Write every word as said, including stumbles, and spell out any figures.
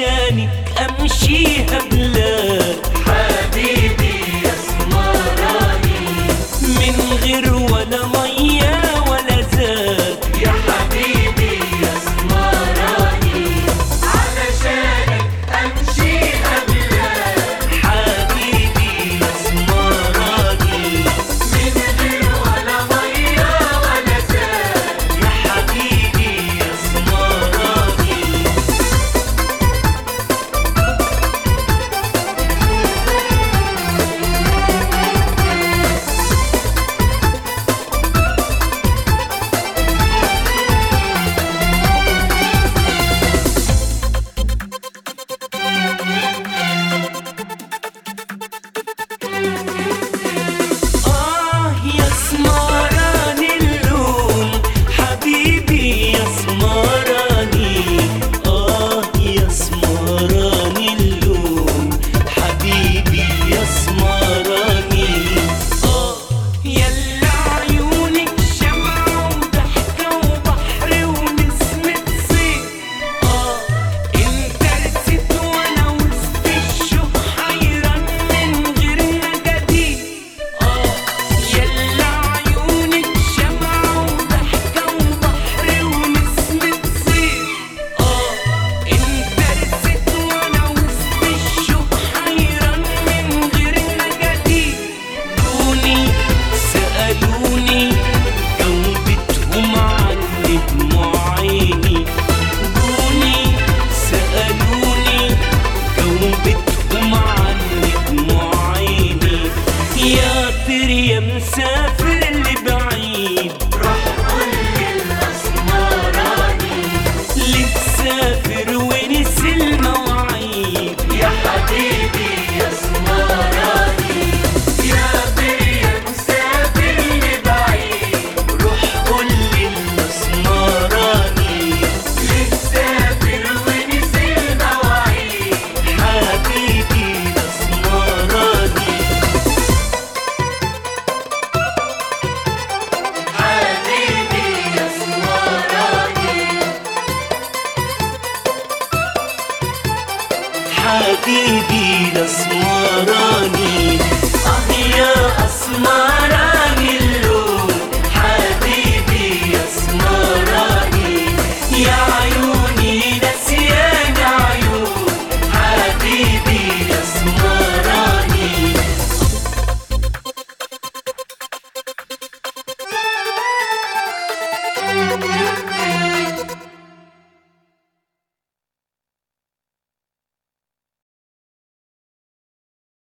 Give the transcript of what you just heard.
علشانك امشيها بلاد. حبيبي يا اسمراني من غير ولا مية ولا زاد. يا حبيبي يا اسمراني علشانك امشيها بلاد. حبيبي يا اسمراني من غير ولا ميه ولا زاد. يا حبيبي يا اسمراني. آه يا اسمراني اللون حبيبي يا اسمراني. آه يا اسمراني اللون حبيبي يا اسمراني. آه يلا عيونك شمعة وضحكة وبحر ونسمة صيف. آه انت رسيت وانا وسط الشوق حيران من غير نجديد. آه يلا عيونك شمعة وضحكة وبحر ونسمة صيف. آه انت رسيت وانا وسط الشوق حيران من غير نجديد. دوني سألوني جاوبتهم عن دموع عيني. دوني سألوني جاوبتهم عن دموع عيني. يا طير يا مسافر اللي بعيد روح قول للاسمراني لتسافر ونسي المواعيد. يا حبيبي يا اسمراني يا بيا مسافر لبعيد. روح قول للاسمراني لتسافر ونسي المواعيد. حبيبي الاسمراني. حبيبي يا اسمراني حبيبي الاسمراني. آه يا اسمراني